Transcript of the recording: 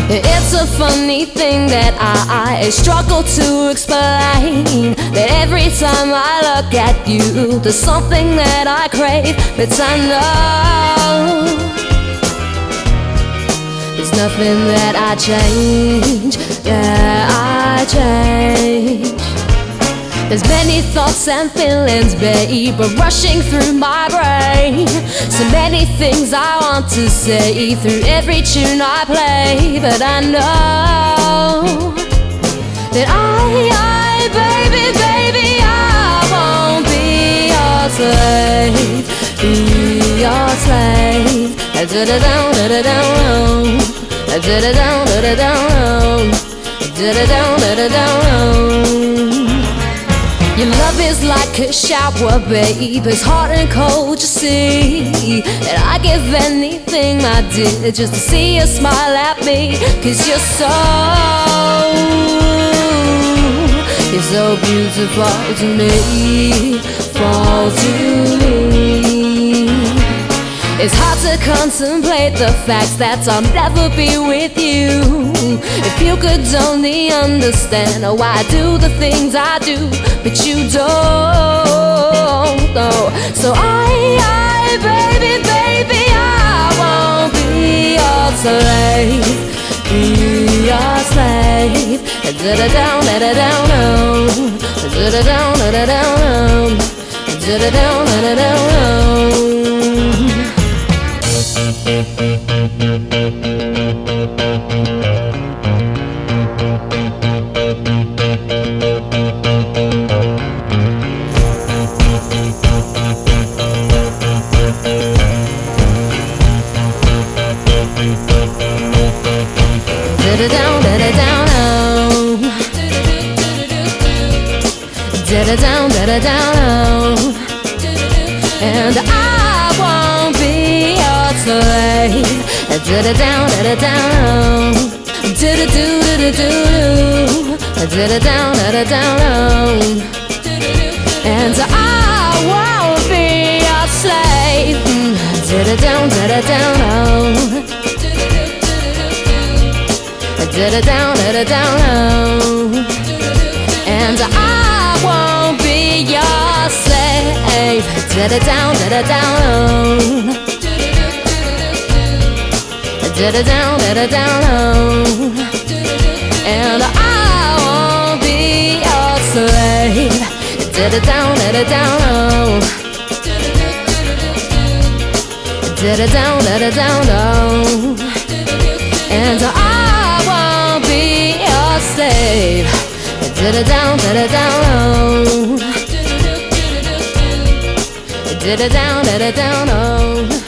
It's a funny thing that I struggle to explain. That every time I look at you, there's something that I crave. But I know there's nothing that I change, that I change. There's many thoughts and feelings, babe, rushing through my brain. So many things I want to say through every tune I play. But I know that baby, I won't be your slave, be your slave. Da-da-down, da-da-down, da-da-down, da-da-down, da-da-down, da-da-down. Your love is like a shower, babe. It's hot and cold, you see. And I give anything, my dear, just to see you smile at me. 'Cause you're so beautiful to me, fall to me. It's hard to contemplate the facts that I'll never be with you. If you could only understand why I do the things I do, but you don't know. So baby, I won't be your slave, be your slave. Da-da-down, da-da-down, da-da-down, da-da-down, da-da-down, da-da-down. Da-da-down, da-da-down, da-da-down, da-da-down. And I won't be your slave. Da-da-down, da-da-down, da-da-do-do-do-do, da-da-down, da-da-down. And I won't be your slave. Da-da-down, da-da-down, da-da-down, da-da-down. And I won't be your slave. Da-da-down, da-da-down, da-da-down, da-da-down. And I won't be your slave. Da-da-down, da-da-down, da-da-down, da-da-down. And I won't be your slave. Da-da-down, da-da-down, da-da-down, da-da-down.